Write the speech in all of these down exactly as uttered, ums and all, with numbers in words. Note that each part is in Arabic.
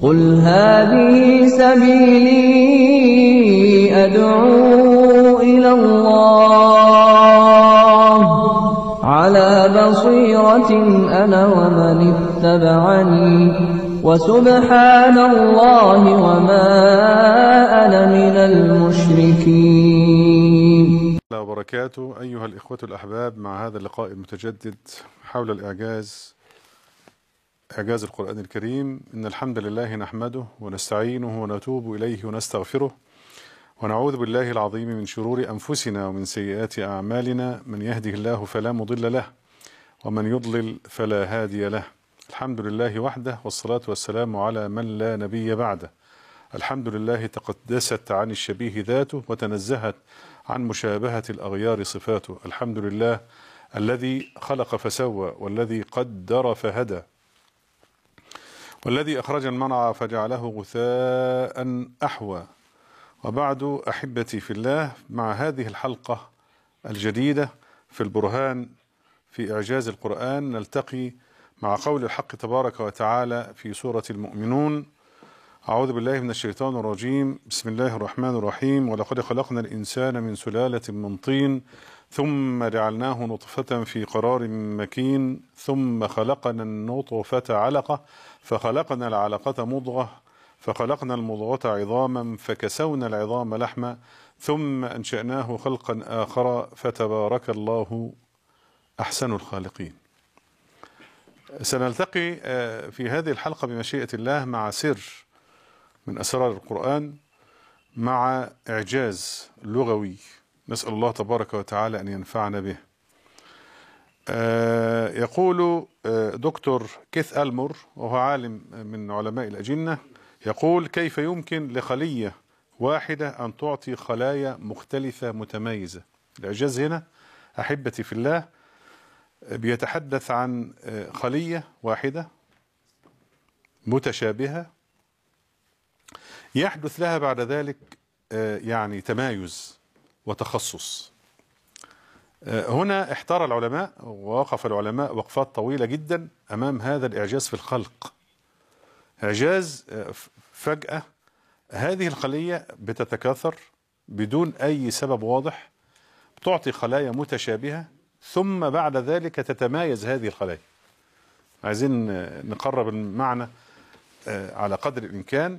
قل هذه سبيلي أدعو إلى الله على بصيرة أنا ومن اتبعني وسبحان الله وما أنا من المشركين. وبركاته. أيها الإخوة الأحباب، مع هذا اللقاء المتجدد حول الإعجاز، إعجاز القرآن الكريم، إن الحمد لله نحمده ونستعينه ونتوب إليه ونستغفره ونعوذ بالله العظيم من شرور أنفسنا ومن سيئات أعمالنا، من يهده الله فلا مضل له ومن يضلل فلا هادي له. الحمد لله وحده، والصلاة والسلام على من لا نبي بعده. الحمد لله تقدست عن الشبيه ذاته وتنزهت عن مشابهة الأغيار صفاته. الحمد لله الذي خلق فسوى، والذي قدر فهدى، والذي أخرج المرعى فجعله غثاء أحوى. وبعد، أحبتي في الله، مع هذه الحلقة الجديدة في البرهان في إعجاز القرآن نلتقي مع قول الحق تبارك وتعالى في سورة المؤمنون: أعوذ بالله من الشيطان الرجيم، بسم الله الرحمن الرحيم: ولقد خلقنا الإنسان من سلالة من طين ثم جعلناه نطفة في قرار مكين ثم خلقنا النطفة علقة فخلقنا العلقة مضغة فخلقنا المضغة عظاما فكسونا العظام لحما ثم أنشأناه خلقا آخر فتبارك الله أحسن الخالقين. سنلتقي في هذه الحلقة بمشيئة الله مع سر من أسرار القرآن، مع إعجاز لغوي نسأل الله تبارك وتعالى أن ينفعنا به. يقول دكتور كيث ألمور، وهو عالم من علماء الأجنة، يقول: كيف يمكن لخلية واحدة أن تعطي خلايا مختلفة متميزة؟ الإعجاز هنا أحبتي في الله بيتحدث عن خلية واحدة متشابهة يحدث لها بعد ذلك يعني تمايز وتخصص. هنا احتار العلماء ووقف العلماء وقفات طويلة جدا أمام هذا الإعجاز في الخلق. إعجاز فجأة هذه الخلية بتتكاثر بدون أي سبب واضح، تعطي خلايا متشابهة، ثم بعد ذلك تتمايز هذه الخلايا. عايزين نقرب المعنى على قدر الإمكان.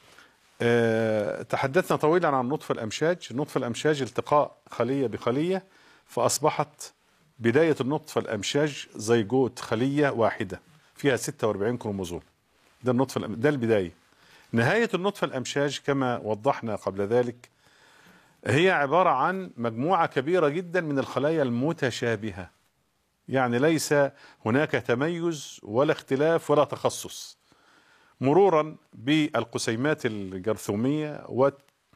تحدثنا طويلا عن نطف الأمشاج. نطف الأمشاج التقاء خلية بخلية، فأصبحت بداية النطف الأمشاج زيجوت خلية واحدة فيها ستة وأربعين كروموزوم. ده النطف، ده البداية. نهاية النطف الأمشاج كما وضحنا قبل ذلك هي عبارة عن مجموعة كبيرة جدا من الخلايا المتشابهة، يعني ليس هناك تميز ولا اختلاف ولا تخصص، مرورا بالقسيمات الجرثومية و...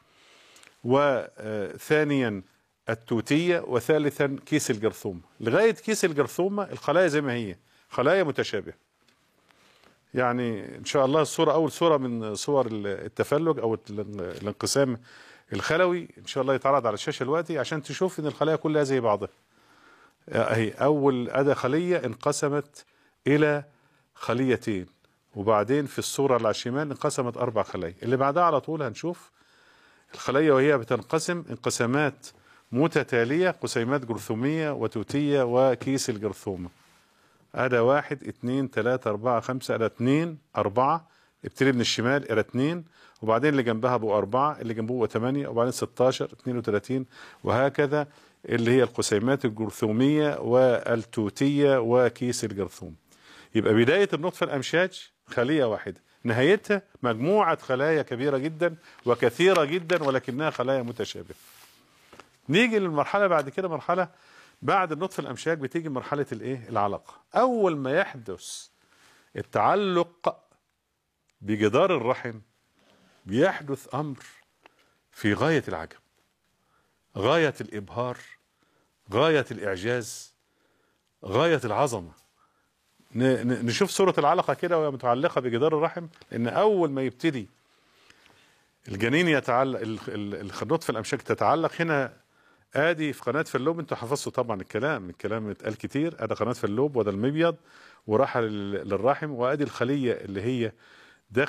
وثانيا التوتية، وثالثا كيس الجرثومة. لغاية كيس الجرثومة الخلايا زي ما هي، خلايا متشابهة. يعني إن شاء الله الصورة أول صورة من صور التفلج أو الانقسام الخلوي إن شاء الله يتعرض على الشاشة دلوقتي عشان تشوف إن الخلايا كلها زي بعضها. أهي أول أداة خلية انقسمت إلى خليتين، وبعدين في الصورة اللي على الشمال انقسمت أربع خلايا. اللي بعدها على طول هنشوف الخلايا وهي بتنقسم انقسامات متتالية، قسيمات جرثومية وتوتية وكيس الجرثومة. أدا واحد اتنين تلاتة أربعة خمسة، أدا اتنين أربعة، ابتدي من الشمال إلى اتنين، وبعدين اللي جنبها بقوا أربعة، اللي جنبه بقوا تمانية، وبعدين ستاشر، اتنين وتلاتين، وهكذا، اللي هي القسيمات الجرثومية والتوتية وكيس الجرثوم. يبقى بداية النطف الأمشاج خلية واحدة، نهايتها مجموعة خلايا كبيرة جدا وكثيرة جدا ولكنها خلايا متشابهة. نيجي للمرحلة بعد كده، مرحلة بعد النطف الأمشاج بتيجي مرحلة الايه؟ العلقة. أول ما يحدث التعلق بجدار الرحم بيحدث أمر في غاية العجب، غاية الإبهار، غاية الإعجاز، غاية العظمة. نشوف صورة العلقة كده وهي متعلقة بجدار الرحم، إن أول ما يبتدي الجنين يتعلق، النطفة الأمشاج تتعلق هنا. ادي في قناه فاللوب، انتوا حفظتوا طبعا الكلام، الكلام اتقال كتير. ادي قناه فاللوب وده المبيض وراح للرحم، وادي الخليه اللي هي داخله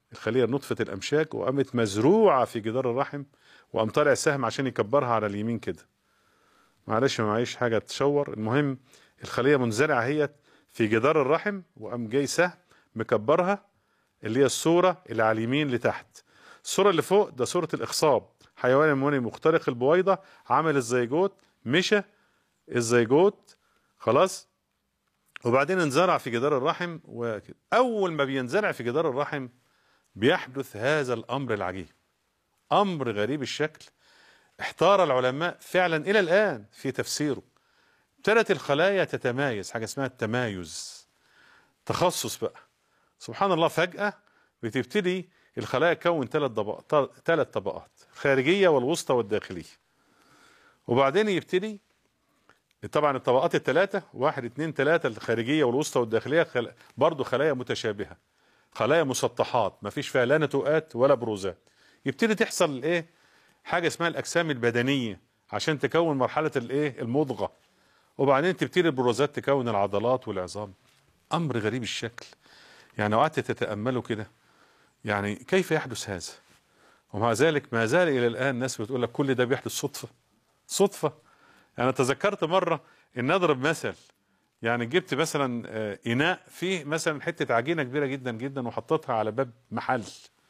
الخلية نطفة الأمشاج وقامت مزروعة في جدار الرحم، وقام طالع سهم عشان يكبرها على اليمين كده. معلش ما معيش حاجة تشور، المهم الخلية منزرعة هي في جدار الرحم، وقام جاي سهم مكبرها، اللي هي الصورة اللي على اليمين لتحت. الصورة اللي فوق ده صورة الإخصاب، حيوان منوي مخترق البويضة، عمل الزيجوت، مشى الزيجوت خلاص، وبعدين انزرع في جدار الرحم. وكده أول ما بينزرع في جدار الرحم بيحدث هذا الأمر العجيب، أمر غريب الشكل، احتار العلماء فعلا إلى الآن في تفسيره. ابتدت الخلايا تتمايز، حاجة اسمها التمايز، تخصص بقى. سبحان الله، فجأة بتبتدي الخلايا تكون ثلاث طبقات، ثلاث طبقات، الخارجية والوسطى والداخلية. وبعدين يبتدي طبعا الطبقات الثلاثة، واحد اثنين ثلاثة، الخارجية والوسطى والداخلية، خل... برضو خلايا متشابهة، خلايا مسطحات ما فيش فيها لا نتوءات ولا بروزات. يبتدي تحصل الايه، حاجة اسمها الأجسام البدنية عشان تكون مرحلة الايه المضغة، وبعدين تبتدي البروزات تكون العضلات والعظام. أمر غريب الشكل، يعني قعدت تتأمله كده، يعني كيف يحدث هذا؟ ومع ذلك ما زال إلى الآن ناس بتقول لك كل ده بيحدث صدفة. صدفة؟ أنا تذكرت مرة إن أضرب مثل، يعني جبت مثلا إناء فيه مثلا حتة عجينة كبيرة جدا جدا وحطيتها على باب محل،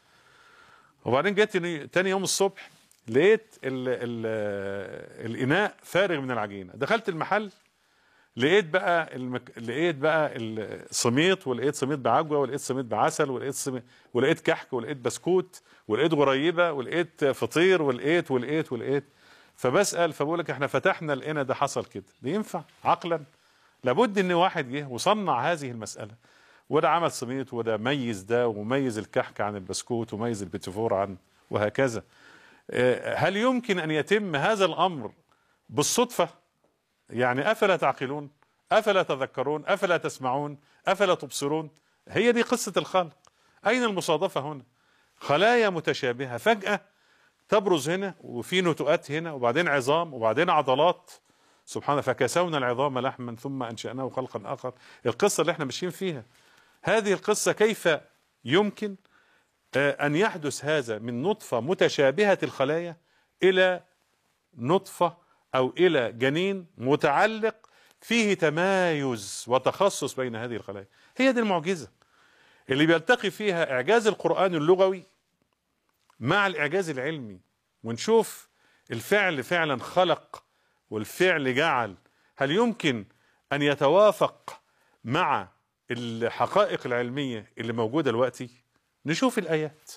وبعدين جيت تاني يوم الصبح لقيت ال ال الإناء فارغ من العجينة. دخلت المحل لقيت بقى المك... لقيت بقى السميط، ولقيت سميط بعجوه، ولقيت سميط بعسل، ولقيت سميط... ولقيت كحك، ولقيت بسكوت، ولقيت غريبه، ولقيت فطير، ولقيت ولقيت ولقيت. فبسأل فبقول لك احنا فتحنا لقينا ده حصل كده، ده ينفع عقلا؟ لابد ان واحد جه وصنع هذه المسألة، وده عمل سميط، وده ميز ده، وميز الكحك عن البسكوت، وميز البيتيفور عن، وهكذا. هل يمكن ان يتم هذا الامر بالصدفة؟ يعني افلا تعقلون؟ افلا تذكرون؟ افلا تسمعون؟ افلا تبصرون؟ هي دي قصة الخلق. اين المصادفة هنا؟ خلايا متشابهة فجأة تبرز هنا، وفي نتوءات هنا، وبعدين عظام، وبعدين عضلات. سبحان الله، فكسونا العظام لحما ثم انشأناه خلقا اخر. القصة اللي احنا ماشيين فيها، هذه القصة كيف يمكن ان يحدث هذا من نطفة متشابهة الخلايا الى نطفة او الى جنين متعلق فيه تمايز وتخصص بين هذه الخلايا؟ هي دي المعجزة اللي بيلتقي فيها اعجاز القرآن اللغوي مع الاعجاز العلمي، ونشوف الفعل فعلا خلق والفعل جعل. هل يمكن ان يتوافق مع الحقائق العلمية اللي موجودة دلوقتي؟ نشوف الايات.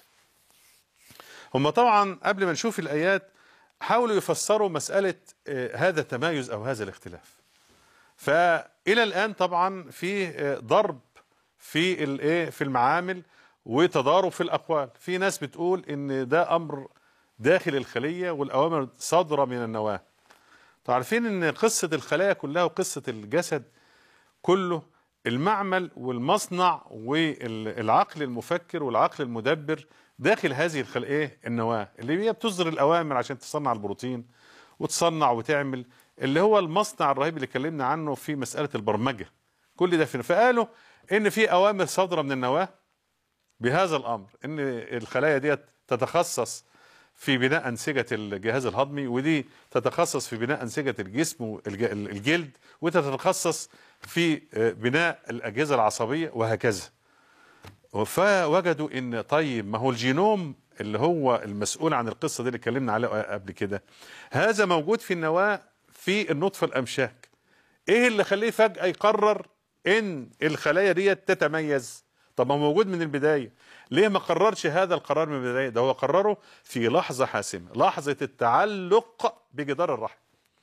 هم طبعا قبل ما نشوف الايات حاولوا يفسروا مسألة هذا التمايز او هذا الاختلاف. فالى الان طبعا في ضرب في الايه في المعامل وتضارب في الاقوال. في ناس بتقول ان ده امر داخل الخلية والاوامر صادرة من النواة. تعرفين ان قصة الخلايا كلها وقصة الجسد كله المعمل والمصنع والعقل المفكر والعقل المدبر داخل هذه الخلية النواة اللي هي بتصدر الأوامر عشان تصنع البروتين وتصنع وتعمل، اللي هو المصنع الرهيب اللي اتكلمنا عنه في مسألة البرمجة. كل ده فين؟ فقالوا ان في أوامر صادرة من النواة بهذا الأمر، ان الخلايا دي تتخصص في بناء أنسجة الجهاز الهضمي، ودي تتخصص في بناء أنسجة الجسم والجلد، وتتخصص في بناء الأجهزة العصبية، وهكذا. فوجدوا ان طيب ما هو الجينوم اللي هو المسؤول عن القصة دي اللي اتكلمنا عليه قبل كده، هذا موجود في النواة في النطفة الأمشاج. ايه اللي خليه فجأة يقرر ان الخلايا دي تتميز؟ طب ما هو موجود من البداية، ليه ما قررش هذا القرار من البداية؟ ده هو قرره في لحظة حاسمة، لحظة التعلق بجدار الرحم.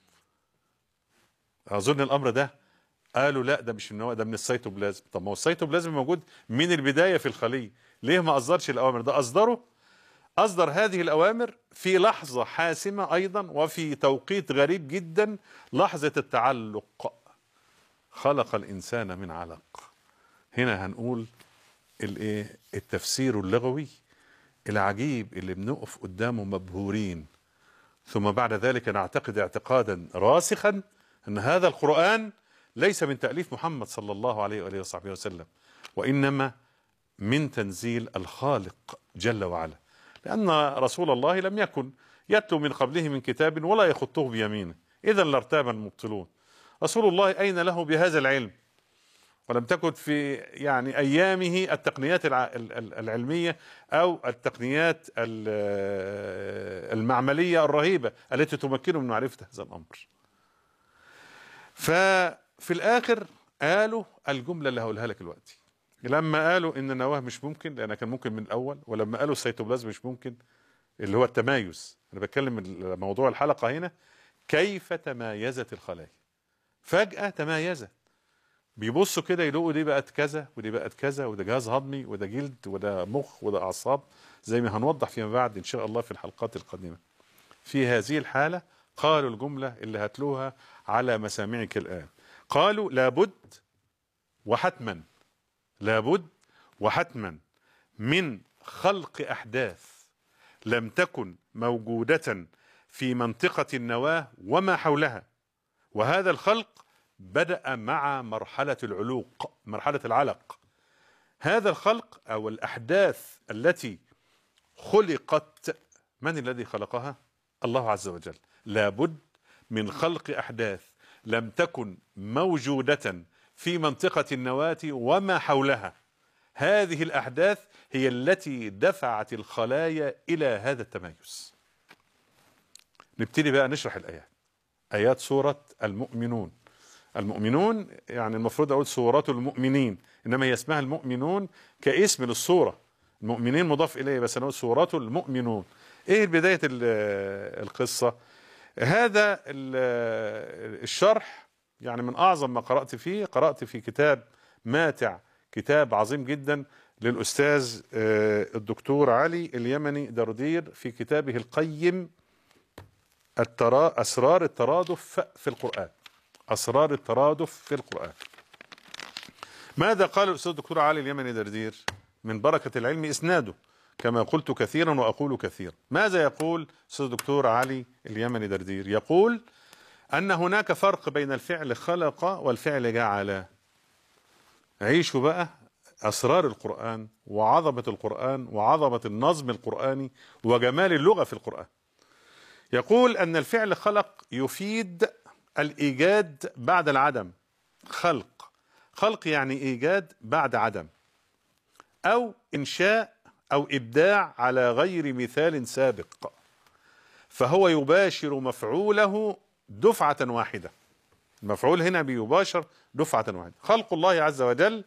أظن الأمر ده قالوا لا ده مش من النواة، ده من السيتوبلازم. طب ما هو السيتوبلازم موجود من البداية في الخلية، ليه ما أصدرش الأوامر؟ ده أصدره، أصدر هذه الأوامر في لحظة حاسمة أيضا وفي توقيت غريب جدا، لحظة التعلق. خلق الإنسان من علق. هنا هنقول الايه التفسير اللغوي العجيب اللي بنقف قدامه مبهورين، ثم بعد ذلك نعتقد اعتقادا راسخا ان هذا القرآن ليس من تأليف محمد صلى الله عليه وآله وصحبه وسلم، وإنما من تنزيل الخالق جل وعلا، لأن رسول الله لم يكن يتلو من قبله من كتاب ولا يخطه بيمينه، إذا لارتاب المبطلون. رسول الله أين له بهذا العلم؟ ولم تكن في يعني أيامه التقنيات العلمية أو التقنيات المعملية الرهيبة التي تمكنه من معرفة هذا الأمر. ففي الآخر قالوا الجملة اللي هقولها لك دلوقتي، لما قالوا إن النواة مش ممكن لأنها كان ممكن من الأول، ولما قالوا السيتوبلازم مش ممكن اللي هو التمايز. أنا بتكلم موضوع الحلقة هنا كيف تمايزت الخلايا. فجأة تمايزت، بيبصوا كده يلاقوا دي بقت كذا ودي بقت كذا، وده جهاز هضمي وده جلد وده مخ وده أعصاب، زي ما هنوضح فيما بعد إن شاء الله في الحلقات القادمة. في هذه الحالة قالوا الجملة اللي هتلوها على مسامعك الآن، قالوا لابد وحتما، لابد وحتما من خلق أحداث لم تكن موجودة في منطقة النواة وما حولها، وهذا الخلق بدأ مع مرحلة العلوق، مرحلة العلق. هذا الخلق أو الأحداث التي خلقت، من الذي خلقها؟ الله عز وجل. لابد من خلق أحداث لم تكن موجودة في منطقة النواة وما حولها. هذه الأحداث هي التي دفعت الخلايا إلى هذا التمايز. نبتدي بقى نشرح الآيات. آيات سورة المؤمنون. المؤمنون يعني المفروض أقول سورة المؤمنين، إنما هي اسمها المؤمنون كاسم للسورة. المؤمنين مضاف إليه، بس أنا أقول سورة المؤمنون. إيه بداية القصة؟ هذا الشرح يعني من أعظم ما قرأت فيه، قرأت في كتاب ماتع، كتاب عظيم جدا للأستاذ الدكتور علي اليمني دردير في كتابه القيم الترا أسرار الترادف في القرآن. أسرار الترادف في القرآن. ماذا قال الأستاذ الدكتور علي اليمني دردير؟ من بركة العلم إسناده كما قلت كثيرا وأقول كثيرا. ماذا يقول الأستاذ الدكتور علي اليمني دردير؟ يقول أن هناك فرق بين الفعل خلق والفعل جعل. عيشوا بقى أسرار القرآن وعظمة القرآن وعظمة النظم القرآني وجمال اللغة في القرآن. يقول أن الفعل خلق يفيد الإيجاد بعد العدم. خلق، خلق يعني إيجاد بعد عدم، أو إنشاء أو إبداع على غير مثال سابق، فهو يباشر مفعوله دفعة واحدة. المفعول هنا بيباشر دفعة واحدة. خلق الله عز وجل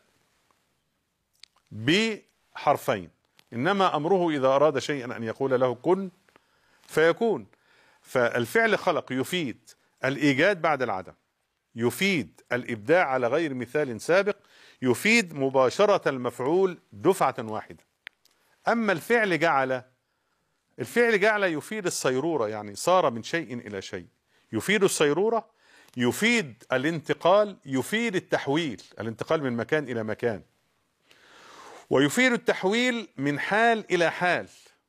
بحرفين، إنما أمره إذا أراد شيئا أن يقول له كن فيكون. فالفعل خلق يفيد الإيجاد بعد العدم، يفيد الإبداع على غير مثال سابق، يفيد مباشرة المفعول دفعة واحدة. أما الفعل جعل، الفعل جعل يفيد الصيرورة، يعني صار من شيء إلى شيء، يفيد الصيرورة، يفيد الانتقال، يفيد التحويل، الانتقال من مكان إلى مكان، ويفيد التحويل من حال إلى حال،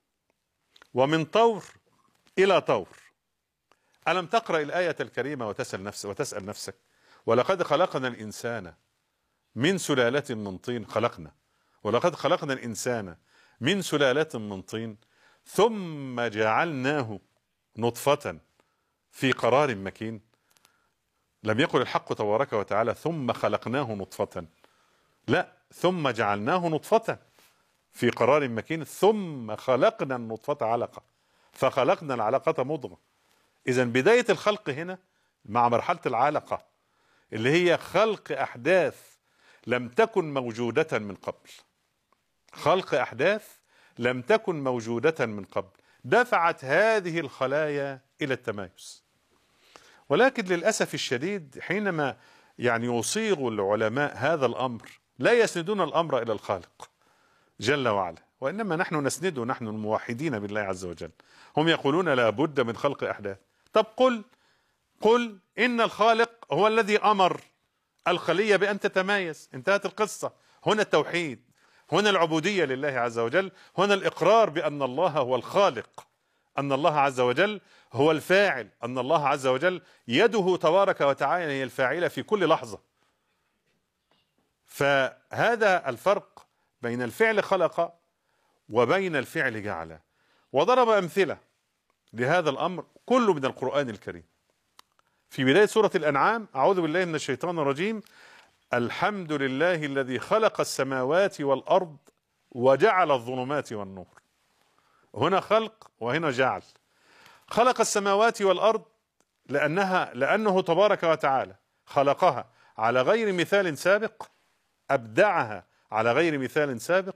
ومن طور إلى طور. ألم تقرأ الآية الكريمة وتسأل نفسك وتسأل نفسك ولقد خلقنا الإنسان من سلالة من طين، خلقنا ولقد خلقنا الإنسان من سلالة من طين ثم جعلناه نطفة في قرار مكين. لم يقل الحق تبارك وتعالى ثم خلقناه نطفة، لا، ثم جعلناه نطفة في قرار مكين، ثم خلقنا النطفة علقة، فخلقنا العلقة مضغة. إذن بداية الخلق هنا مع مرحلة العلقة اللي هي خلق أحداث لم تكن موجودة من قبل. خلق أحداث لم تكن موجودة من قبل دفعت هذه الخلايا إلى التمايز. ولكن للأسف الشديد حينما يعني يصيغ العلماء هذا الأمر لا يسندون الأمر إلى الخالق جل وعلا، وإنما نحن نسنده، نحن الموحدين بالله عز وجل. هم يقولون لا بد من خلق أحداث. طب قل قل إن الخالق هو الذي أمر الخلية بأن تتمايز، انتهت القصة. هنا التوحيد، هنا العبودية لله عز وجل، هنا الإقرار بأن الله هو الخالق، أن الله عز وجل هو الفاعل، أن الله عز وجل يده تبارك وتعالى هي الفاعلة في كل لحظة. فهذا الفرق بين الفعل خلق وبين الفعل جعل، وضرب أمثلة لهذا الأمر كله من القرآن الكريم. في بداية سورة الأنعام: أعوذ بالله من الشيطان الرجيم، الحمد لله الذي خلق السماوات والأرض وجعل الظلمات والنور. هنا خلق وهنا جعل. خلق السماوات والأرض لأنها لأنه تبارك وتعالى خلقها على غير مثال سابق، أبدعها على غير مثال سابق،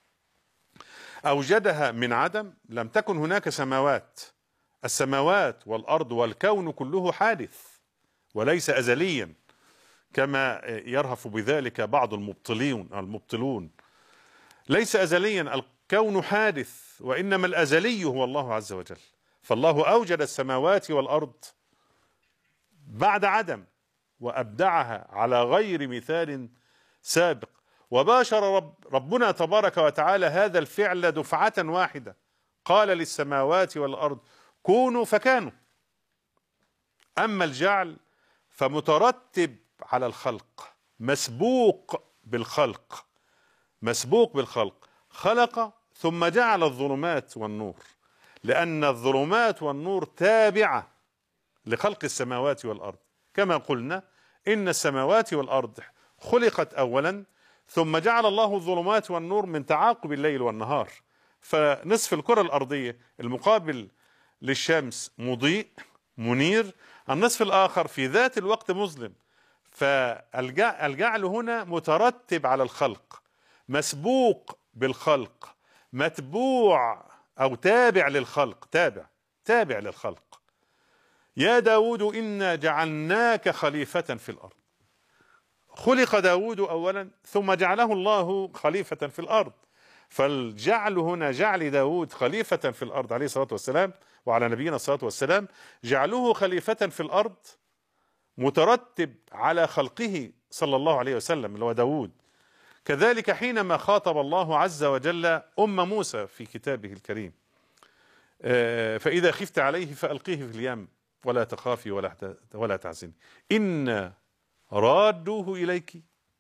أوجدها من عدم، لم تكن هناك سماوات. السماوات والأرض والكون كله حادث وليس أزليا كما يرهف بذلك بعض المبطلين المبطلون. ليس أزليا، الكون حادث، وإنما الأزلي هو الله عز وجل. فالله أوجد السماوات والأرض بعد عدم وأبدعها على غير مثال سابق، وباشر رب ربنا تبارك وتعالى هذا الفعل دفعة واحدة، قال للسماوات والأرض كونوا فكانوا. أما الجعل فمترتب على الخلق، مسبوق بالخلق، مسبوق بالخلق. خلق ثم جعل الظلمات والنور، لأن الظلمات والنور تابعة لخلق السماوات والأرض. كما قلنا إن السماوات والأرض خلقت أولا، ثم جعل الله الظلمات والنور من تعاقب الليل والنهار. فنصف الكرة الأرضية المقابل للشمس مضيء منير، النصف الآخر في ذات الوقت مظلم. فالجعل هنا مترتب على الخلق، مسبوق بالخلق، متبوع أو تابع للخلق، تابع تابع للخلق. يا داود إنا جعلناك خليفة في الأرض. خلق داود أولا ثم جعله الله خليفة في الأرض. فالجعل هنا جعل داود خليفة في الأرض عليه الصلاة والسلام وعلى نبينا الصلاة والسلام، جعله خليفة في الأرض مترتب على خلقه صلى الله عليه وسلم اللي هو داود. كذلك حينما خاطب الله عز وجل أم موسى في كتابه الكريم: فإذا خفت عليه فألقيه في اليم ولا تخافي ولا ولا تحزني إنا رادوه إليك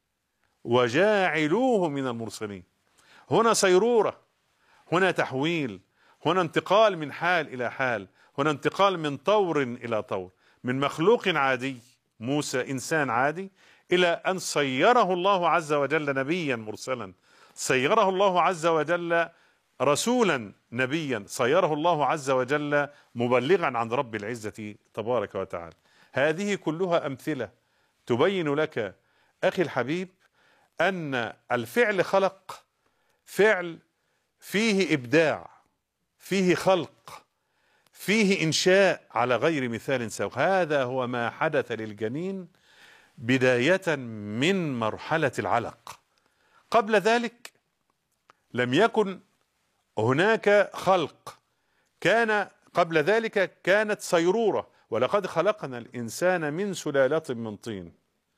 وجاعلوه من المرسلين. هنا صيرورة، هنا تحويل، هنا انتقال من حال إلى حال، هنا انتقال من طور إلى طور، من مخلوق عادي موسى إنسان عادي إلى أن صيره الله عز وجل نبيا مرسلا، صيره الله عز وجل رسولا نبيا، صيره الله عز وجل مبلغا عن رب العزة تبارك وتعالى. هذه كلها أمثلة تبين لك أخي الحبيب أن الفعل خلق، فعل فيه إبداع، فيه خلق، فيه إنشاء على غير مثال سابق. هذا هو ما حدث للجنين بداية من مرحلة العلق. قبل ذلك لم يكن هناك خلق، كان قبل ذلك كانت صيرورة: ولقد خلقنا الإنسان من سلالة من طين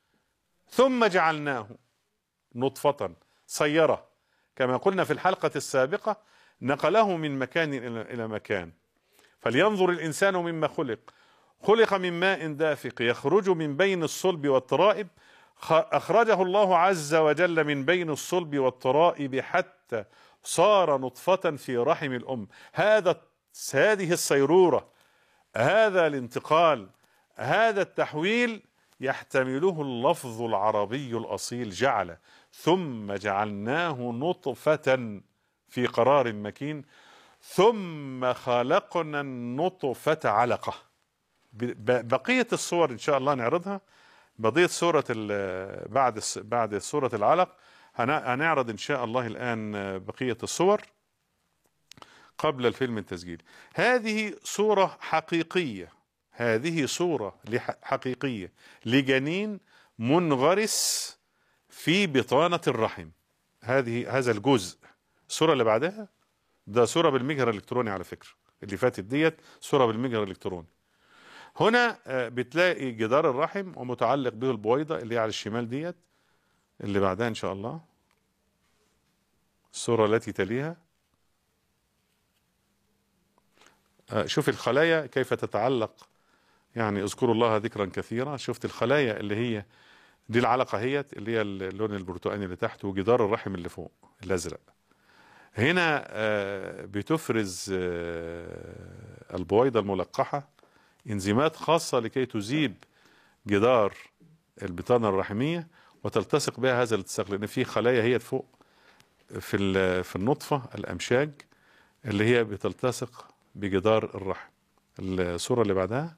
ثم جعلناه نطفة صيرة. كما قلنا في الحلقة السابقة نقله من مكان إلى مكان. فلينظر الإنسان مما خلق، خلق من ماء دافق يخرج من بين الصلب والترائب، أخرجه الله عز وجل من بين الصلب والترائب حتى صار نطفة في رحم الأم. هذا هذه الصيرورة، هذا الانتقال، هذا التحويل يحتمله اللفظ العربي الأصيل جعل. ثم جعلناه نطفة في قرار مكين ثم خلقنا النطفة علقة. بقية الصور إن شاء الله نعرضها. بقية سورة بعد بعد سورة العلق هنعرض إن شاء الله الآن بقية الصور قبل الفيلم التسجيلي. هذه صورة حقيقية، هذه صورة حقيقية لجنين منغرس في بطانة الرحم. هذه هذا الجزء. الصورة اللي بعدها ده صورة بالمجهر الإلكتروني، على فكرة اللي فاتت ديت صورة بالمجهر الإلكتروني. هنا بتلاقي جدار الرحم ومتعلق به البويضة اللي على الشمال ديت. اللي بعدها إن شاء الله الصورة التي تليها. شوف الخلايا كيف تتعلق، يعني اذكروا الله ذكرا كثيرا. شفت الخلايا اللي هي دي العلقة هيت اللي هي اللون البرتقاني اللي تحت، وجدار الرحم اللي فوق الأزرق. هنا بتفرز البويضة الملقحة انزيمات خاصة لكي تذيب جدار البطانة الرحمية وتلتصق بها هذا الالتصاق، لأن في خلايا هي فوق في في النطفة الأمشاج اللي هي بتلتصق بجدار الرحم. الصورة اللي بعدها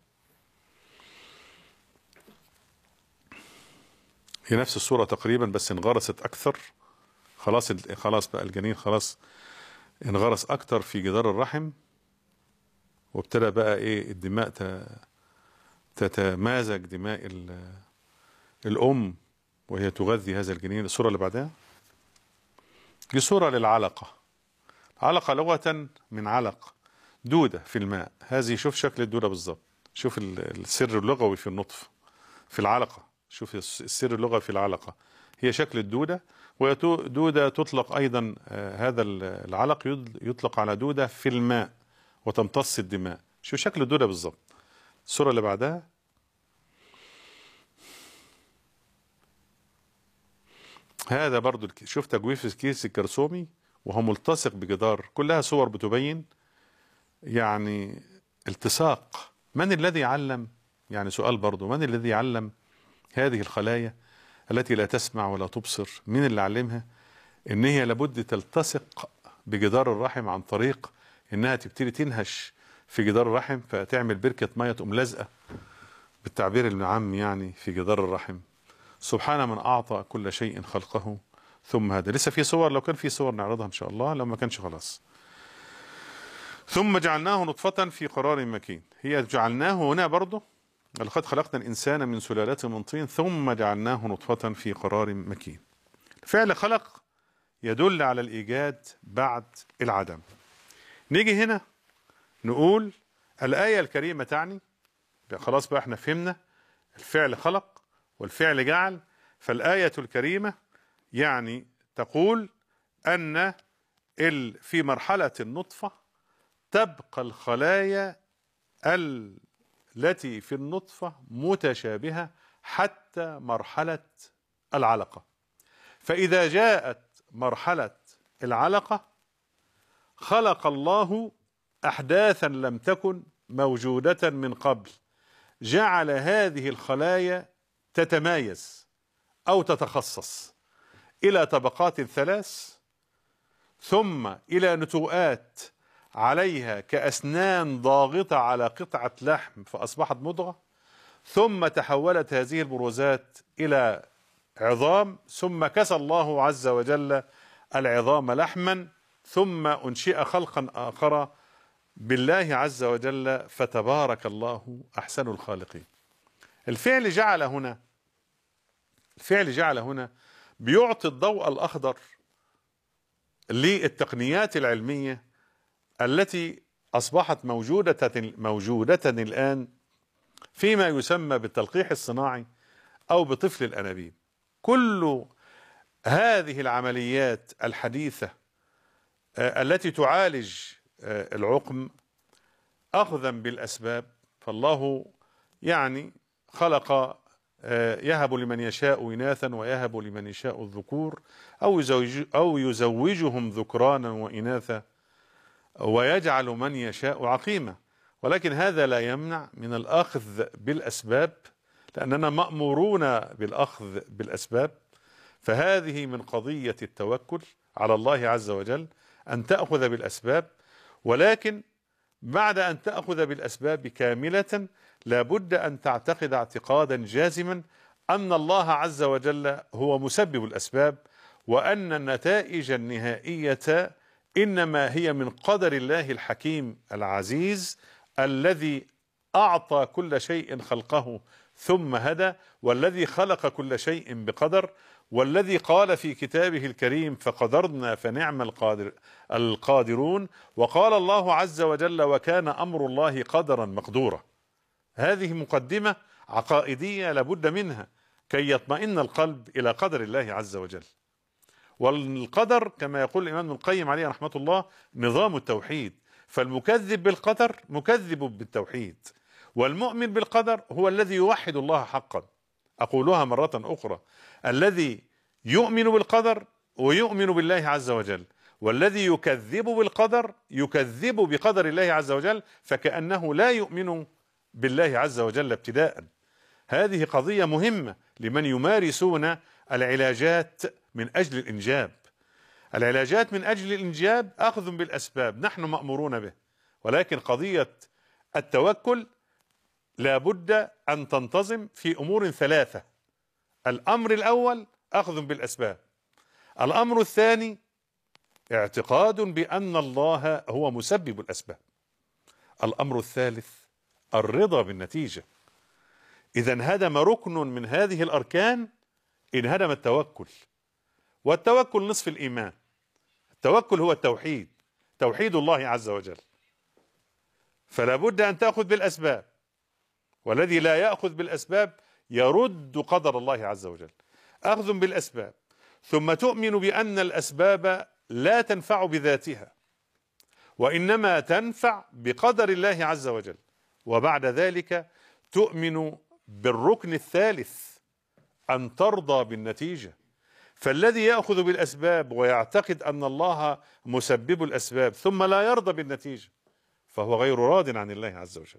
هي نفس الصورة تقريبا بس انغرست أكثر. خلاص خلاص بقى الجنين خلاص انغرس أكثر في جدار الرحم، وابتدى بقى إيه الدماء تتمازج، دماء الأم وهي تغذي هذا الجنين. الصورة اللي بعدها دي صورة للعلقة. علقة لغة من علق، دودة في الماء. هذه شوف شكل الدودة بالظبط، شوف السر اللغوي في النطف في العلقة، شوف السر اللغوي في العلقة، هي شكل الدودة. ودودة تطلق أيضا هذا العلق يطلق على دودة في الماء وتمتص الدماء. شوف شكل الدودة بالظبط. الصورة اللي بعدها هذا برضو شوف تجويف الكيس الجرثومي وهو ملتصق بجدار. كلها صور بتبين يعني التصاق. من الذي علم، يعني سؤال برضو، من الذي علم هذه الخلايا التي لا تسمع ولا تبصر؟ مين اللي علمها ان هي لابد تلتصق بجدار الرحم عن طريق انها تبتدي تنهش في جدار الرحم فتعمل بركة مية تقوم لازقة بالتعبير العام يعني في جدار الرحم. سبحان من أعطى كل شيء خلقه ثم هذا. لسه في صور، لو كان في صور نعرضها إن شاء الله، لو ما كانش خلاص. ثم جعلناه نطفة في قرار مكين. هي جعلناه هنا برضه، لقد خلقنا الإنسان من سلالة من طين ثم جعلناه نطفة في قرار مكين. فعل خلق يدل على الإيجاد بعد العدم. نيجي هنا نقول الآية الكريمة تعني، خلاص بقى احنا فهمنا الفعل خلق والفعل جعل. فالآية الكريمة يعني تقول أن في مرحلة النطفة تبقى الخلايا التي في النطفة متشابهة حتى مرحلة العلقة. فإذا جاءت مرحلة العلقة خلق الله أحداثا لم تكن موجودة من قبل، جعل هذه الخلايا تتمايز أو تتخصص إلى طبقات ثلاث، ثم إلى نتوءات عليها كأسنان ضاغطة على قطعة لحم فأصبحت مضغة، ثم تحولت هذه البروزات إلى عظام، ثم كسى الله عز وجل العظام لحما، ثم أنشئ خلقا آخر بالله عز وجل، فتبارك الله أحسن الخالقين. الفعل جعل هنا الفعل جعل هنا بيعطي الضوء الأخضر للتقنيات العلمية التي أصبحت موجودة موجودة الآن فيما يسمى بالتلقيح الصناعي أو بطفل الأنابيب. كل هذه العمليات الحديثة التي تعالج العقم أخذا بالأسباب، فالله يعني خلق يهب لمن يشاء إناثا ويهب لمن يشاء الذكور أو يزوج أو يزوجهم ذكرانا وإناثا ويجعل من يشاء عقيما. ولكن هذا لا يمنع من الأخذ بالأسباب، لأننا مأمورون بالأخذ بالأسباب. فهذه من قضية التوكل على الله عز وجل، أن تأخذ بالأسباب، ولكن بعد أن تأخذ بالأسباب كاملة لابد أن تعتقد اعتقادا جازما أن الله عز وجل هو مسبب الأسباب، وأن النتائج النهائية إنما هي من قدر الله الحكيم العزيز الذي أعطى كل شيء خلقه ثم هدى، والذي خلق كل شيء بقدر، والذي قال في كتابه الكريم فقدرنا فنعم القادر القادرون، وقال الله عز وجل وكان أمر الله قدرا مقدورا. هذه مقدمة عقائدية لابد منها كي يطمئن القلب إلى قدر الله عز وجل. والقدر كما يقول الإمام ابن القيم عليه رحمة الله نظام التوحيد، فالمكذب بالقدر مكذب بالتوحيد، والمؤمن بالقدر هو الذي يوحد الله حقا أقولها مرة أخرى: الذي يؤمن بالقدر ويؤمن بالله عز وجل، والذي يكذب بالقدر يكذب بقدر الله عز وجل، فكأنه لا يؤمن بالله عز وجل ابتداء. هذه قضية مهمة لمن يمارسون العلاجات من أجل الإنجاب. العلاجات من أجل الإنجاب أخذ بالأسباب، نحن مأمورون به، ولكن قضية التوكل لا بد أن تنتظم في أمور ثلاثة. الأمر الأول أخذ بالأسباب، الأمر الثاني اعتقاد بأن الله هو مسبب الأسباب، الأمر الثالث الرضا بالنتيجة. إذا انهدم ركن من هذه الأركان انهدم التوكل، والتوكل نصف الإيمان. التوكل هو التوحيد، توحيد الله عز وجل، فلا بد أن تأخذ بالأسباب، والذي لا يأخذ بالأسباب يرد قدر الله عز وجل. أخذ بالأسباب، ثم تؤمن بأن الأسباب لا تنفع بذاتها، وإنما تنفع بقدر الله عز وجل، وبعد ذلك تؤمن بالركن الثالث أن ترضى بالنتيجة. فالذي يأخذ بالأسباب ويعتقد أن الله مسبب الأسباب ثم لا يرضى بالنتيجة فهو غير راض عن الله عز وجل.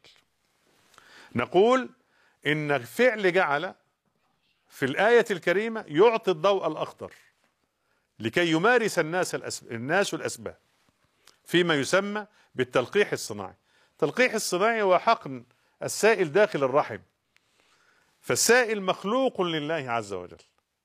نقول إن الفعل جعل في الآية الكريمة يعطي الضوء الأخضر لكي يمارس الناس الأسباب الناس الأسباب فيما يسمى بالتلقيح الصناعي. التلقيح الصناعي هو حقن السائل داخل الرحم، فالسائل مخلوق لله عز وجل،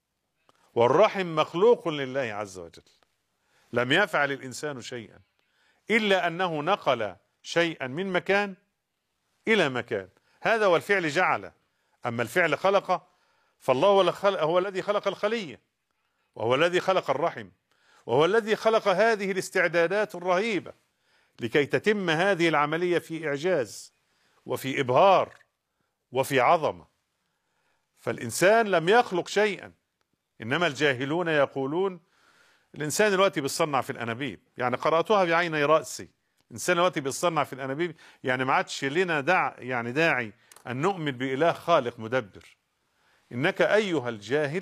والرحم مخلوق لله عز وجل. لم يفعل الإنسان شيئا إلا أنه نقل شيئا من مكان إلى مكان، هذا هو الفعل جعل. أما الفعل خلق فالله هو الذي خلق الخلية، وهو الذي خلق الرحم، وهو الذي خلق هذه الاستعدادات الرهيبة لكي تتم هذه العملية في إعجاز وفي إبهار وفي عظمة. فالإنسان لم يخلق شيئا، إنما الجاهلون يقولون الإنسان دلوقتي بيصنع في الأنابيب، يعني قرأتها بعيني رأسي. الإنسان دلوقتي بيصنع في الأنابيب، يعني ما عادش لنا داع يعني داعي أن نؤمن بإله خالق مدبر. إنك أيها الجاهل،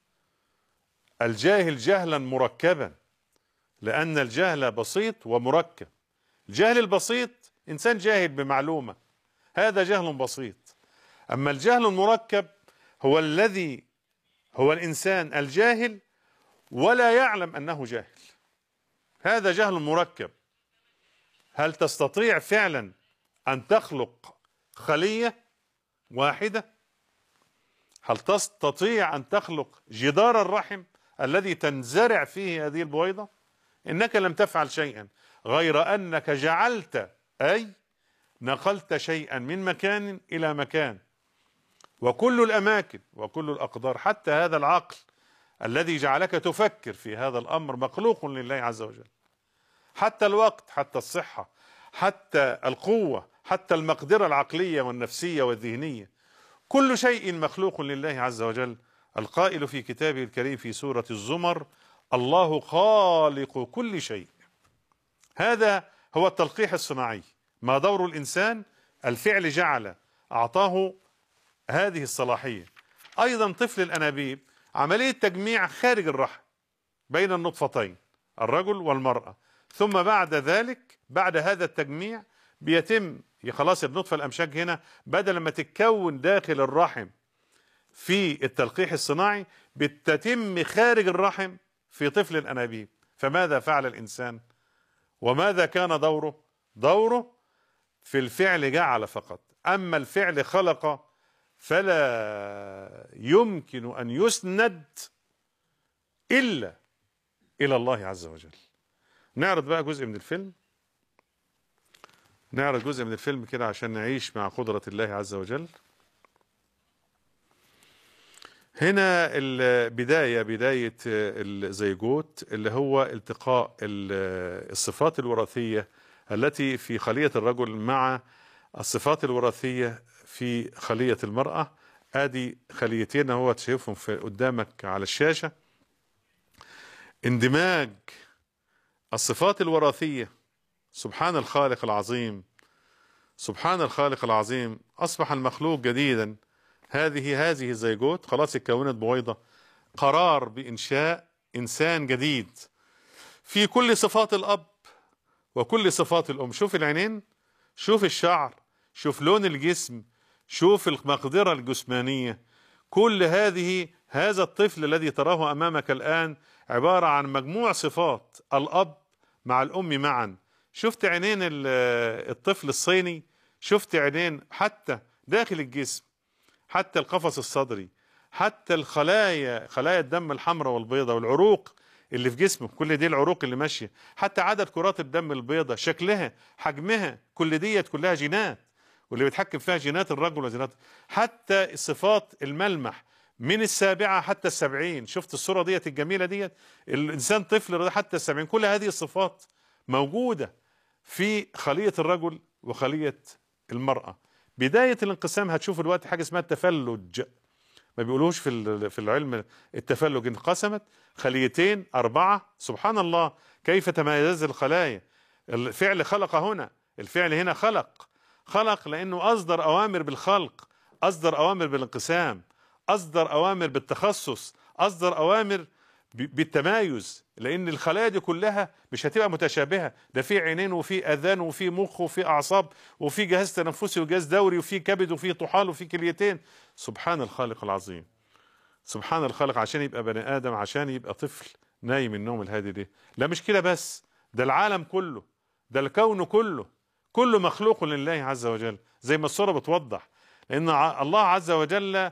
الجاهل جهلا مركبا، لأن الجهل بسيط ومركب. الجهل البسيط إنسان جاهل بمعلومة، هذا جهل بسيط. أما الجهل المركب هو الذي هو الإنسان الجاهل ولا يعلم أنه جاهل، هذا جهل مركب. هل تستطيع فعلا أن تخلق خلية واحدة؟ هل تستطيع أن تخلق جدار الرحم الذي تنزرع فيه هذه البويضة؟ إنك لم تفعل شيئا، غير أنك جعلت، أي نقلت شيئا من مكان إلى مكان. وكل الأماكن وكل الأقدار، حتى هذا العقل الذي جعلك تفكر في هذا الأمر مخلوق لله عز وجل. حتى الوقت، حتى الصحة، حتى القوة، حتى المقدرة العقلية والنفسية والذهنية، كل شيء مخلوق لله عز وجل. القائل في كتابه الكريم في سورة الزمر: الله خالق كل شيء. هذا هو التلقيح الصناعي. ما دور الإنسان؟ الفعل جعل، أعطاه هذه الصلاحية. أيضا طفل الأنابيب عملية تجميع خارج الرحم بين النطفتين الرجل والمرأة، ثم بعد ذلك بعد هذا التجميع بيتم خلاص النطفة الأمشاج هنا بدل ما تتكون داخل الرحم في التلقيح الصناعي بتتم خارج الرحم في طفل الأنابيب. فماذا فعل الإنسان؟ وماذا كان دوره؟ دوره في الفعل جعل فقط، أما الفعل خلق فلا يمكن أن يسند إلا إلى الله عز وجل. نعرض بقى جزء من الفيلم، نعرض جزء من الفيلم كده عشان نعيش مع قدرة الله عز وجل. هنا البداية، بداية الزيجوت اللي هو التقاء الصفات الوراثية التي في خلية الرجل مع الصفات الوراثية في خلية المرأة. ادي خليتين اهو شايفهم في قدامك على الشاشة. اندماج الصفات الوراثية، سبحان الخالق العظيم، سبحان الخالق العظيم. اصبح المخلوق جديدا هذه هذه الزيجوت خلاص اتكونت بويضة، قرار بإنشاء إنسان جديد في كل صفات الأب وكل صفات الأم. شوف العينين، شوف الشعر، شوف لون الجسم، شوف المقدرة الجسمانية، كل هذه هذا الطفل الذي تراه أمامك الآن عبارة عن مجموع صفات الأب مع الأم معا. شفت عينين الطفل الصيني، شفت عينين حتى داخل الجسم، حتى القفص الصدري، حتى الخلايا، خلايا الدم الحمراء والبيضاء والعروق اللي في جسمه، كل دي العروق اللي ماشيه، حتى عدد كرات الدم البيضاء، شكلها، حجمها، كل ديت كلها جينات، واللي بيتحكم فيها جينات الرجل وجينات، حتى صفات الملمح من السابعة حتى السبعين. شفت الصورة ديت الجميلة ديت، الإنسان طفل حتى السبعين، كل هذه الصفات موجودة في خلية الرجل وخلية المرأة. بداية الانقسام هتشوف الوقت حاجة اسمها التفلج، ما بيقولوش في في العلم التفلج، انقسمت خليتين أربعة. سبحان الله كيف تميز الخلايا. الفعل خلق هنا، الفعل هنا خلق، خلق لأنه أصدر أوامر بالخلق، أصدر أوامر بالانقسام، أصدر أوامر بالتخصص، أصدر أوامر بالتمايز، لأن الخلايا دي كلها مش هتبقى متشابهة، ده في عينين وفي أذان وفي مخ وفي أعصاب وفي جهاز تنفسي وجهاز دوري وفي كبد وفي طحال وفي كليتين. سبحان الخالق العظيم، سبحان الخالق، عشان يبقى بني آدم، عشان يبقى طفل نايم النوم الهادي دي. لا مش كده بس، ده العالم كله، ده الكون كله، كله مخلوق لله عز وجل، زي ما الصورة بتوضح، لأن الله عز وجل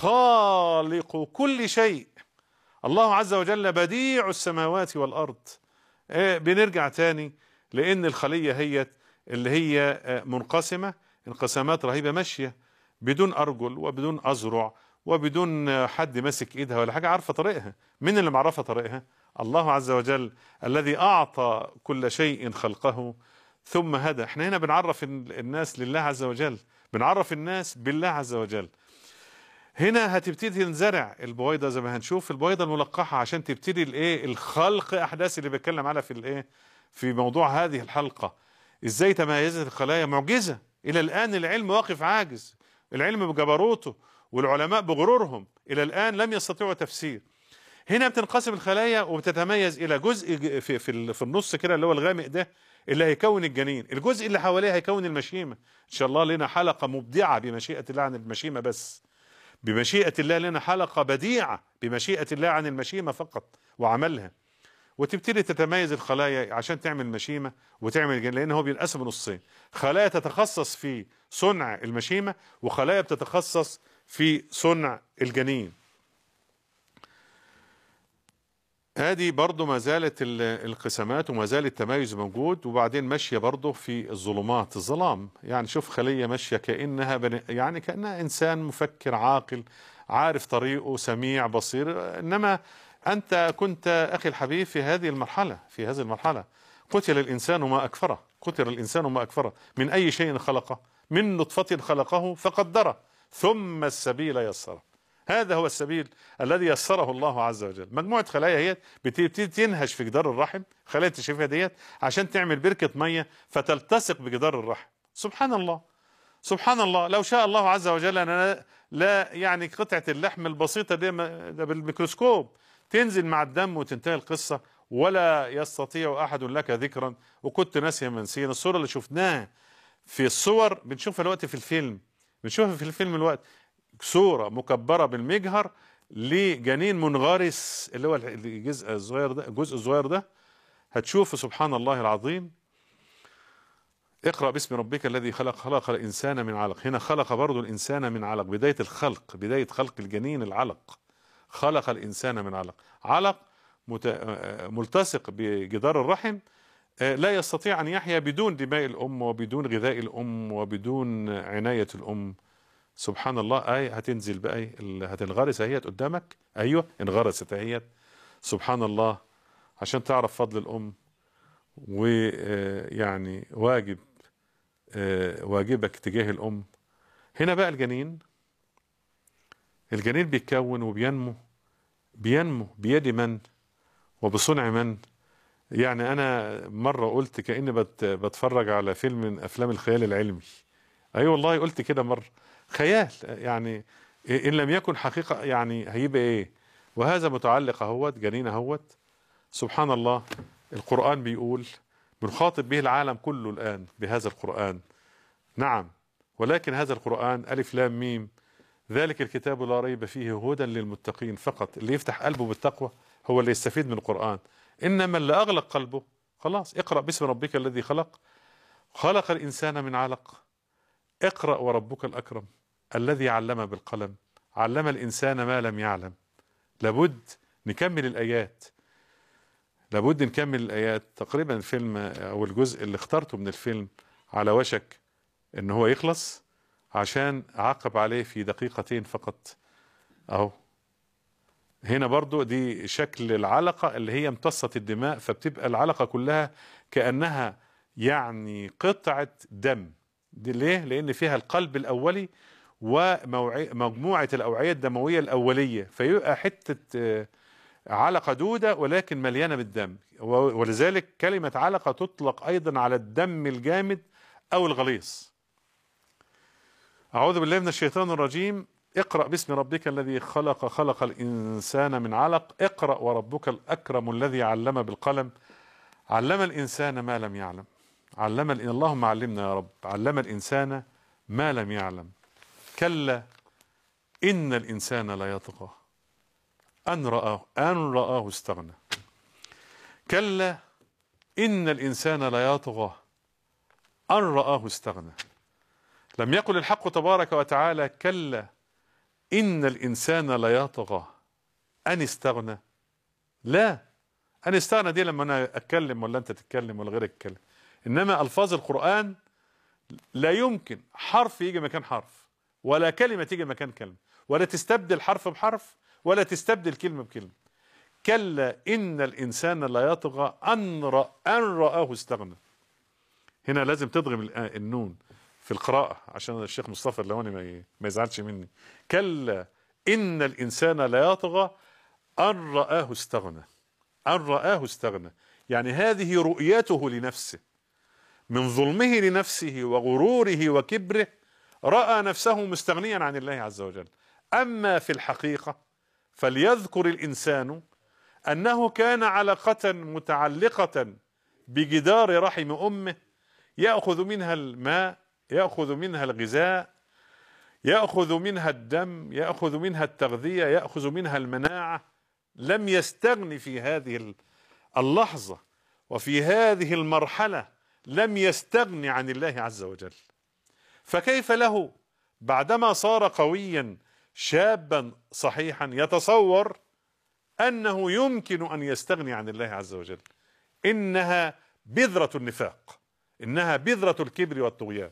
خالق كل شيء، الله عز وجل بديع السماوات والأرض. إيه بنرجع تاني لأن الخلية هي اللي هي منقسمة انقسامات رهيبة، ماشية بدون أرجل وبدون أذرع وبدون حد ماسك إيدها ولا حاجة، عارفة طريقها. من اللي معرفة طريقها؟ الله عز وجل الذي أعطى كل شيء خلقه ثم هدى. احنا هنا بنعرف الناس لله عز وجل، بنعرف الناس بالله عز وجل. هنا هتبتدي تنزرع البويضه زي ما هنشوف، البويضه الملقحه، عشان تبتدي الايه الخلق، احداث اللي بتكلم عليها في الايه في موضوع هذه الحلقه. ازاي تميزت الخلايا؟ معجزه الى الان العلم واقف عاجز، العلم بجبروته والعلماء بغرورهم الى الان لم يستطيعوا تفسير. هنا بتنقسم الخلايا وبتتميز الى جزء في في, في النص كده اللي هو الغامق ده اللي هيكون الجنين، الجزء اللي حواليه هيكون المشيمه. ان شاء الله لنا حلقه مبدعه بمشيئه الله عن المشيمه، بس بمشيئة الله لنا حلقة بديعة بمشيئة الله عن المشيمة فقط وعملها. وتبتدي تتميز الخلايا عشان تعمل مشيمة وتعمل جنين، لأن هو بينقسم نصين، خلايا تتخصص في صنع المشيمة وخلايا بتتخصص في صنع الجنين. هذه برضو ما زالت الانقسامات وما زال التمايز موجود، وبعدين ماشية برضو في الظلمات، الظلام. يعني شوف خلية ماشية كأنها بني، يعني كأنها إنسان مفكر عاقل عارف طريقه سميع بصير، إنما أنت كنت أخي الحبيب في هذه المرحلة، في هذه المرحلة قتل الإنسان ما أكفره، قتل الإنسان ما أكفره، من أي شيء خلقه؟ من نطفة خلقه فقدره ثم السبيل يسره. هذا هو السبيل الذي يسره الله عز وجل. مجموعة خلايا هي بتبتدي تنهش في جدار الرحم، خلايا تشوفها ديت عشان تعمل بركة مية فتلتصق بجدار الرحم. سبحان الله، سبحان الله، لو شاء الله عز وجل أنا لا يعني قطعة اللحم البسيطة دي بالميكروسكوب تنزل مع الدم وتنتهي القصة، ولا يستطيع أحد لك ذكرا وكنت ناسيا منسيا. الصورة اللي شفناها في الصور بنشوفها الوقت في الفيلم، بنشوفها في الفيلم الوقت، صورة مكبرة بالمجهر لجنين منغرس اللي هو الجزء الصغير ده، الجزء الصغير ده هتشوف. سبحان الله العظيم. اقرأ باسم ربك الذي خلق، خلق الإنسان من علق. هنا خلق برضو الإنسان من علق، بداية الخلق، بداية خلق الجنين العلق، خلق الإنسان من علق، علق ملتصق بجدار الرحم، لا يستطيع أن يحيا بدون دماء الأم وبدون غذاء الأم وبدون عناية الأم. سبحان الله. آية هتنزل بقى، هتنغرس اهيت قدامك، ايوه انغرست اهيت. سبحان الله، عشان تعرف فضل الام ويعني واجب واجبك تجاه الام. هنا بقى الجنين، الجنين بيتكون وبينمو، بينمو بيد من وبصنع من. يعني انا مره قلت كأني بتفرج على فيلم من افلام الخيال العلمي، اي أيوة والله قلت كده مره، خيال يعني إن لم يكن حقيقة يعني هيبقى إيه؟ وهذا متعلق اهوت جنين اهوت. سبحان الله، القرآن بيقول بنخاطب به العالم كله الآن بهذا القرآن. نعم، ولكن هذا القرآن ألف لام ميم ذلك الكتاب لا ريب فيه هدى للمتقين فقط. اللي يفتح قلبه بالتقوى هو اللي يستفيد من القرآن. إنما اللي أغلق قلبه خلاص، اقرأ باسم ربك الذي خلق، خلق الإنسان من علق، اقرأ وربك الأكرم الذي علم بالقلم، علم الإنسان ما لم يعلم. لابد نكمل الآيات، لابد نكمل الآيات. تقريبا الفيلم أو الجزء اللي اخترته من الفيلم على وشك إن هو يخلص، عشان أعقب عليه في دقيقتين فقط. أهو هنا برضو دي شكل العلقة اللي هي امتصة الدماء، فبتبقى العلقة كلها كأنها يعني قطعة دم. دي ليه؟ لأن فيها القلب الأولي ومجموعة الأوعية الدموية الأولية، فيبقى حتة علقة دودة ولكن مليانة بالدم. ولذلك كلمة علقة تطلق أيضا على الدم الجامد أو الغليظ. أعوذ بالله من الشيطان الرجيم. اقرأ باسم ربك الذي خلق، خلق الإنسان من علق، اقرأ وربك الأكرم الذي علم بالقلم، علم الإنسان ما لم يعلم. علم الإن... اللهم علمنا يا رب. علم الإنسان ما لم يعلم. كلا إن الإنسان لا يطغى أن رآه أن رآه استغنى. كلا إن الإنسان لا يطغى أن رآه استغنى. لم يقل الحق تبارك وتعالى كلا إن الإنسان لا يطغى أن استغنى. لا، أن استغنى دي لما أنا أتكلم ولا أنت تتكلم ولا غيرك يتكلم. إنما ألفاظ القرآن لا يمكن حرف يجي مكان حرف، ولا كلمة تيجي مكان كلمة، ولا تستبدل حرف بحرف، ولا تستبدل كلمة بكلمة. كلا إن الإنسان لا يطغى أن رأ أن رآه استغنى. هنا لازم تضغم النون في القراءة عشان الشيخ مصطفى اللواني ما يزعلش مني. كلا إن الإنسان لا يطغى أن رآه استغنى. أن رآه استغنى يعني هذه رؤيته لنفسه، من ظلمه لنفسه وغروره وكبره رأى نفسه مستغنيا عن الله عز وجل. أما في الحقيقة فليذكر الإنسان أنه كان علقة متعلقة بجدار رحم أمه، يأخذ منها الماء، يأخذ منها الغذاء، يأخذ منها الدم، يأخذ منها التغذية، يأخذ منها المناعة. لم يستغني في هذه اللحظة وفي هذه المرحلة، لم يستغني عن الله عز وجل. فكيف له بعدما صار قويا شابا صحيحا يتصور أنه يمكن أن يستغني عن الله عز وجل؟ إنها بذرة النفاق، إنها بذرة الكبر والطغيان.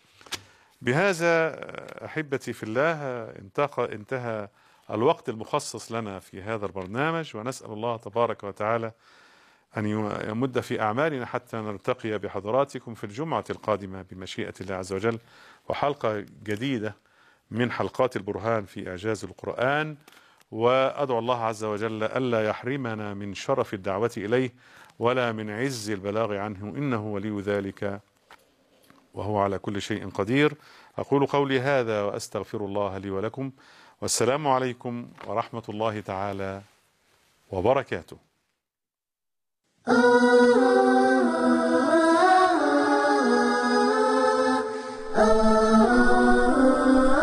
بهذا أحبتي في الله انتهى الوقت المخصص لنا في هذا البرنامج، ونسأل الله تبارك وتعالى أن يمد في أعمالنا حتى نلتقي بحضراتكم في الجمعة القادمة بمشيئة الله عز وجل، وحلقة جديدة من حلقات البرهان في إعجاز القرآن. وأدعو الله عز وجل ألا يحرمنا من شرف الدعوة إليه ولا من عز البلاغ عنه، إنه ولي ذلك وهو على كل شيء قدير. أقول قولي هذا وأستغفر الله لي ولكم، والسلام عليكم ورحمة الله تعالى وبركاته.